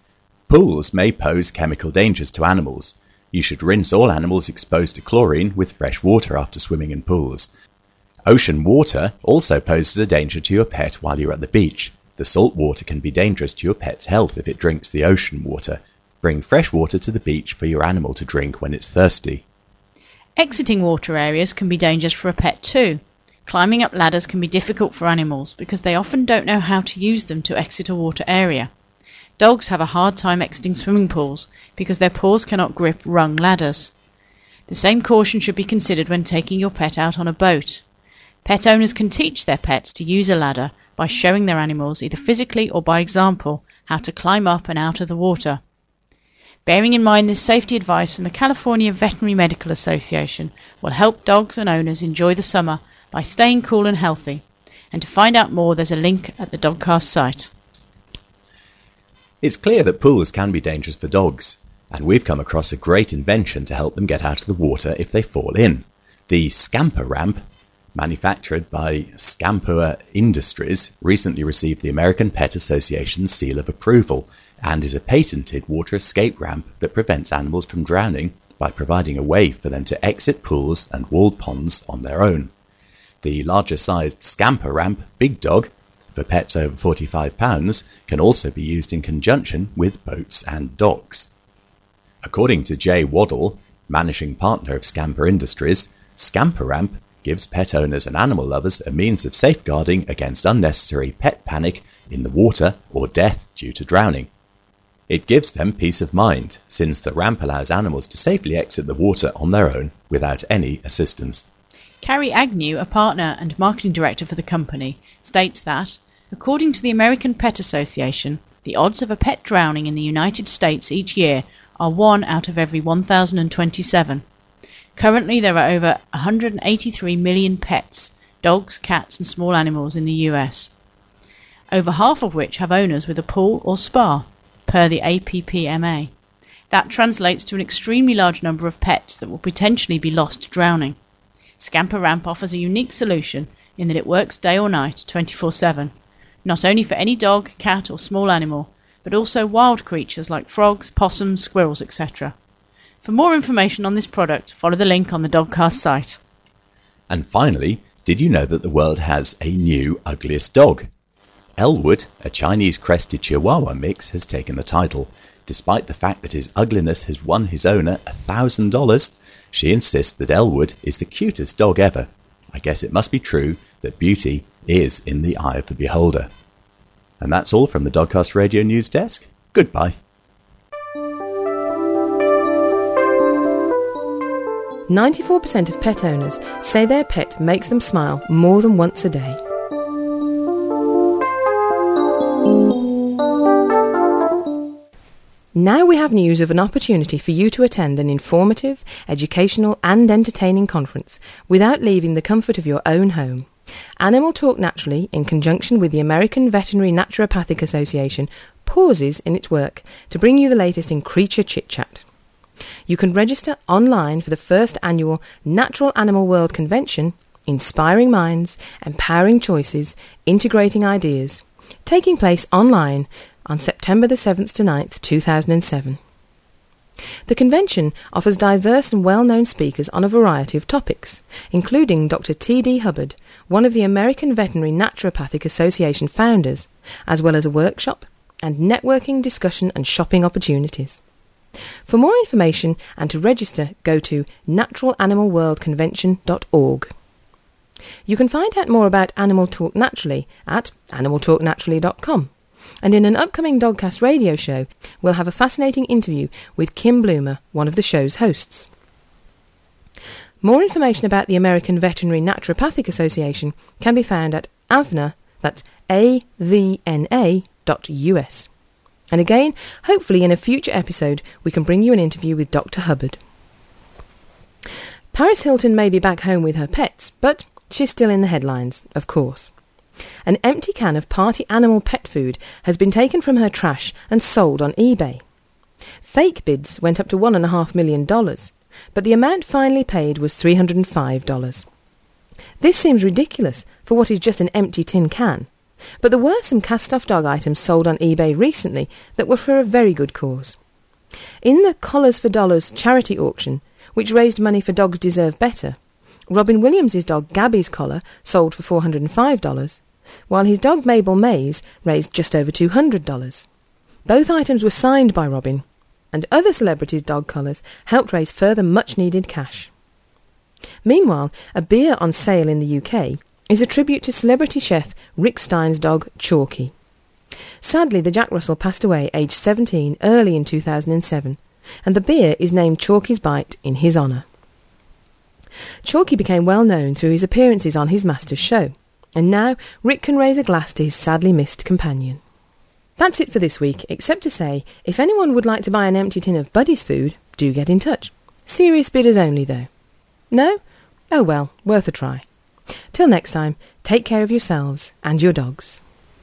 Speaker 4: Pools may pose chemical dangers to animals. You should rinse all animals exposed to chlorine with fresh water after swimming in pools. Ocean water also poses a danger to your pet while you're at the beach. The salt water can be dangerous to your pet's health if it drinks the ocean water. Bring fresh water to the beach for your animal to drink when it's thirsty.
Speaker 3: Exiting water areas can be dangerous for a pet too. Climbing up ladders can be difficult for animals because they often don't know how to use them to exit a water area. Dogs have a hard time exiting swimming pools because their paws cannot grip rung ladders. The same caution should be considered when taking your pet out on a boat. Pet owners can teach their pets to use a ladder by showing their animals, either physically or by example, how to climb up and out of the water. Bearing in mind this safety advice from the California Veterinary Medical Association will help dogs and owners enjoy the summer by staying cool and healthy. And to find out more, there's a link at the Dogcast site.
Speaker 4: It's clear that pools can be dangerous for dogs, and we've come across a great invention to help them get out of the water if they fall in. The Scamper Ramp, manufactured by Scamper Industries, recently received the American Pet Association's seal of approval and is a patented water escape ramp that prevents animals from drowning by providing a way for them to exit pools and walled ponds on their own. The larger-sized Scamper Ramp Big Dog, for pets over forty-five pounds, can also be used in conjunction with boats and docks. According to Jay Waddell, managing partner of Scamper Industries, Scamper Ramp gives pet owners and animal lovers a means of safeguarding against unnecessary pet panic in the water or death due to drowning. It gives them peace of mind, since the ramp allows animals to safely exit the water on their own without any assistance.
Speaker 3: Carrie Agnew, a partner and marketing director for the company, states that, according to the American Pet Association, the odds of a pet drowning in the United States each year are one out of every one thousand twenty-seven. Currently there are over one hundred eighty-three million pets, dogs, cats and small animals in the U S. over half of which have owners with a pool or spa, per the A P P M A. That translates to an extremely large number of pets that will potentially be lost to drowning. Scamper Ramp offers a unique solution in that it works day or night, twenty-four seven, not only for any dog, cat or small animal, but also wild creatures like frogs, possums, squirrels, et cetera. For more information on this product, follow the link on the Dogcast site.
Speaker 4: And finally, did you know that the world has a new ugliest dog? Elwood, a Chinese crested Chihuahua mix, has taken the title. Despite the fact that his ugliness has won his owner one thousand dollars, she insists that Elwood is the cutest dog ever. I guess it must be true that beauty is in the eye of the beholder. And that's all from the Dogcast Radio News Desk. Goodbye.
Speaker 1: ninety-four percent of pet owners say their pet makes them smile more than once a day. Now we have news of an opportunity for you to attend an informative, educational and entertaining conference without leaving the comfort of your own home. Animal Talk Naturally, in conjunction with the American Veterinary Naturopathic Association, pauses in its work to bring you the latest in creature chit-chat. You can register online for the first annual Natural Animal World Convention, Inspiring Minds, Empowering Choices, Integrating Ideas, taking place online on September the seventh to ninth, two thousand seven. The convention offers diverse and well-known speakers on a variety of topics, including Doctor T D Hubbard, one of the American Veterinary Naturopathic Association founders, as well as a workshop and networking, discussion and shopping opportunities. For more information and to register, go to natural animal world convention dot org. You can find out more about Animal Talk Naturally at animal talk naturally dot com. And in an upcoming Dogcast radio show, we'll have a fascinating interview with Kim Bloomer, one of the show's hosts. More information about the American Veterinary Naturopathic Association can be found at A V N A, that's A V N A dot U S. And again, hopefully in a future episode, we can bring you an interview with Doctor Hubbard. Paris Hilton may be back home with her pets, but she's still in the headlines, of course. An empty can of party animal pet food has been taken from her trash and sold on eBay. Fake bids went up to one and a half million dollars, but the amount finally paid was three hundred and five dollars. This seems ridiculous for what is just an empty tin can, but there were some cast-off dog items sold on eBay recently that were for a very good cause. In the Collars for Dollars charity auction, which raised money for Dogs Deserve Better, Robin Williams' dog Gabby's collar sold for four hundred and five dollars, while his dog Mabel Mays raised just over two hundred dollars. Both items were signed by Robin, and other celebrities' dog collars helped raise further much-needed cash. Meanwhile, a beer on sale in the U K is a tribute to celebrity chef Rick Stein's dog Chalky. Sadly, the Jack Russell passed away aged seventeen early in two thousand seven, and the beer is named Chalky's Bite in his honour. Chalky became well known through his appearances on his master's show, and now Rick can raise a glass to his sadly missed companion. That's it for this week, except to say, if anyone would like to buy an empty tin of Buddy's food, do get in touch. Serious bidders only, though. No? Oh well, worth a try. Till next time, take care of yourselves and your dogs.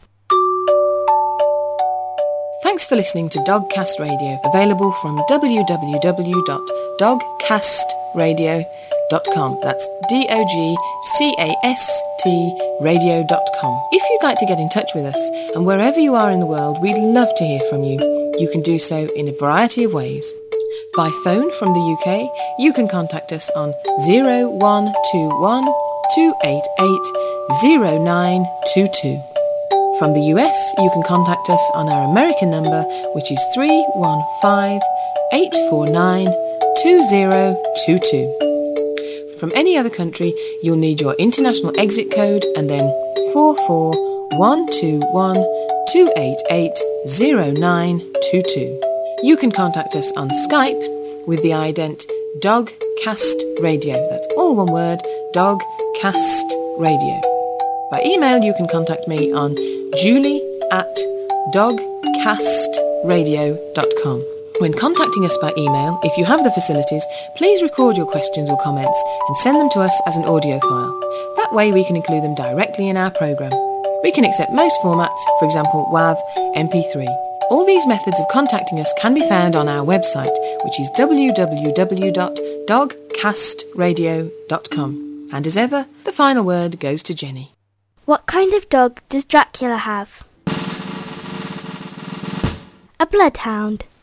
Speaker 1: Thanks for listening to Dogcast Radio, available from w w w dot dogcast radio dot com. That's D O G C A S T radio dot com. If you'd like to get in touch with us, and wherever you are in the world, we'd love to hear from you. You can do so in a variety of ways. By phone from the U K, you can contact us on zero one two one two eight eight zero nine two two. From the U S, you can contact us on our American number, which is three one five eight four nine two zero two two. From any other country, you'll need your international exit code and then four four one two one two eight eight zero nine two two. You can contact us on Skype with the ident Dogcast Radio. That's all one word, Dogcast Radio. By email, you can contact me on julie at dogcast radio dot com. When contacting us by email, if you have the facilities, please record your questions or comments and send them to us as an audio file. That way we can include them directly in our programme. We can accept most formats, for example WAV, M P three. All these methods of contacting us can be found on our website, which is w w w dot dog cast radio dot com. And as ever, the final word goes to Jenny.
Speaker 8: What kind of dog does Dracula have? A bloodhound.